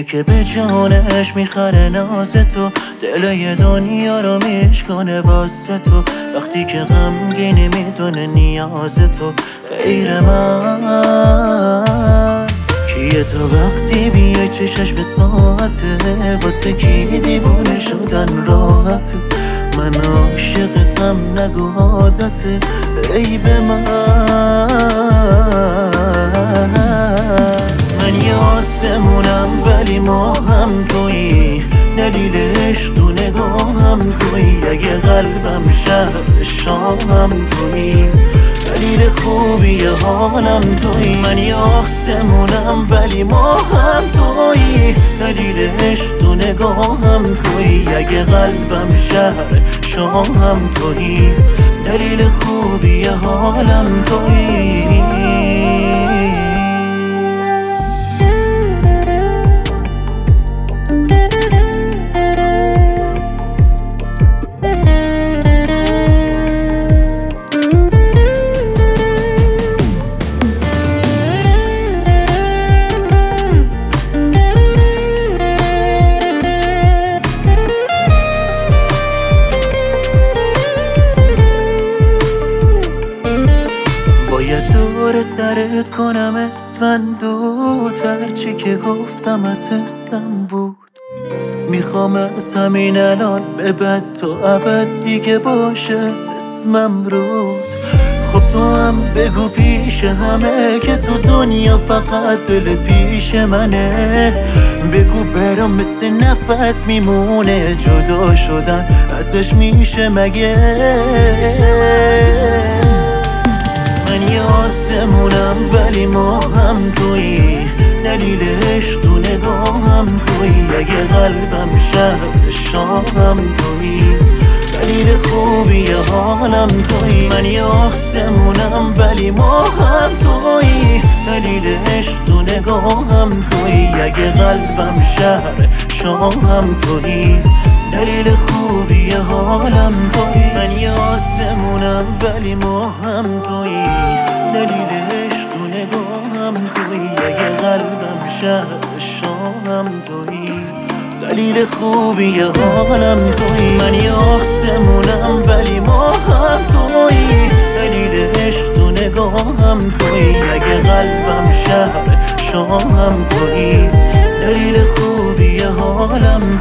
کیه که به جانش میخره ناز تو، دلای دنیا رو میشکنه واسه تو، وقتی که غمگینی میدونه نیاز تو غیر من. کیه تو وقتی بیای چشش به ساعته، واسه کی دیوونه شدن راحته، من عاشقتم نگو عادته ای به من. من یه آسمونم ولی ما هم تویی، دلیل عشق تو نگاهم تویی، اگه قلبم شهر شاهم تویی، دلیل خوبی حالم تویی. من یه آسمونم ولی ما هم تویی، دلیل عشق تو نگاهم تویی، اگه قلبم شهر شاهم تویی، دلیل خوبی حالم تویی. دور سرت کنم اسفندود، هرچی که گفتم از حسم بود، میخوام از همین الان به بعد تا ابد دیگه باشه اسمم رود. خب تو هم بگو پیش همه که تو دنیا فقط دل پیش منه، بگو برام مثل نفس میمونه، جدا شدن ازش میشه مگه؟ من یه آسمونم ولی ما هم تویی، دلیل عشق تو نگاهم تویی، اگه قلبم شهر شاهم تویی، دلیل خوبی حالم تویی. من یه آسمونم ولی ما هم تویی، دلیل عشق تو نگاهم تویی، اگه قلبم شهر شاهم تویی، دلیل خوبی حالم تویی. من یه آسمونم ولی ما هم تویی، دلیل عشق تو نگاهم تویی، اگه قلبم شهر شاهم تویی، دلیل خوبی حالم تویی. من یه آسمونم ولی ما هم تویی، دلیل عشق تو نگاهم تویی، اگه قلبم شهر شاهم تویی، دلیل خوبی حالم